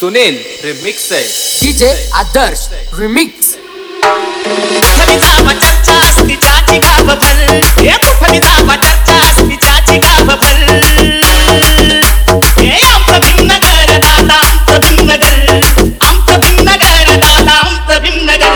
Sunil remix आहे DJ Adarsh remix. कुठली जावा चर्चा असती चाची गावभर, हे कुठली जावा चर्चा असती चाची गावभर, हे आमचं भीमनगर दादा आमचं भीमनगर, आमचं भीमनगर दादा आमचं Bhimnagar.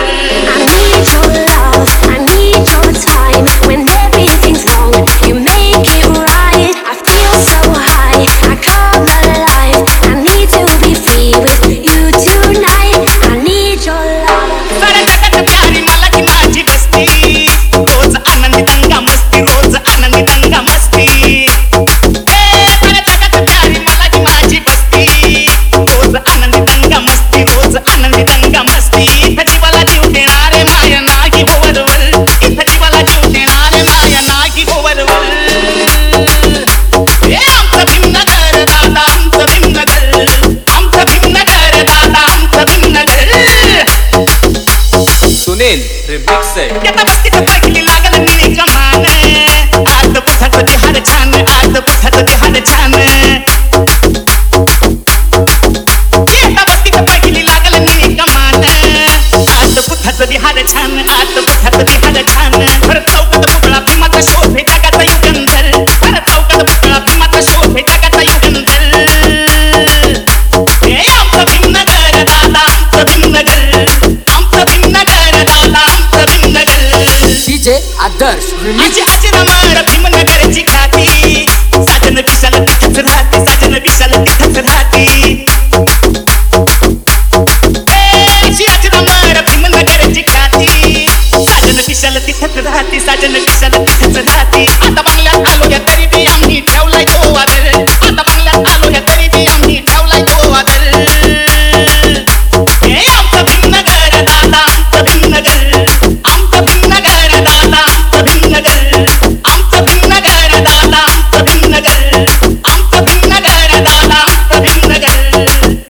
I need your love, I need your time. When everything's wrong, you make it right. I feel so high, I come alive. I need to be free with you tonight. I need your love. साऱ्या जगात प्यारी मला की माझी बस्ती, रोज आनंदी दंगा मस्ती, रोज आनंदी दंगा मस्ती। साऱ्या जगात प्यारी मला की माझी बस्ती, रोज आनंदी दंगा मस्ती, रोज आनंदी दंगा मस्ती। इथं जीवाला जीव देणारे माया नाही हो वरवर, इथं जीवाला जीव देणारे माया नाही हो वरवर। हे आमचं भीमनगर दादा आमचं भीमनगर, आमचं भीमनगर दादा आमचं भीमनगर। सुनील रिमिक्स आहे त्या बस्तीत पहिली लागल निळी कमान, आज बुधाचं बिहार छान, आज बुधाचं बिहार छान। त्या बस्तीत पहिली लागल निळी कमान, आज बुधाचं बिहार छान, आज बुधाचं बिहार छान। भर चौकात पुतळा भीमाचा शोभे जगाचा युगंधर, भर चौकात पुतळा भीमाचा शोभे जगाचा युगंधर। हे आमचं भीमनगर दादा आमचं भीमनगर, आमचं भीमनगर दादा आमचं भीमनगर। DJ Adarsh remix. आजी आजी रमार भीमनगरची ख्याती, साजन विशाल तिथंच राहते, साजन विशाल तिथंच राहते। आजी आजी रमार भीमनगरची ख्याती, साजन विशाल तिथंच राहते, साजन विशाल तिथंच राहते। आता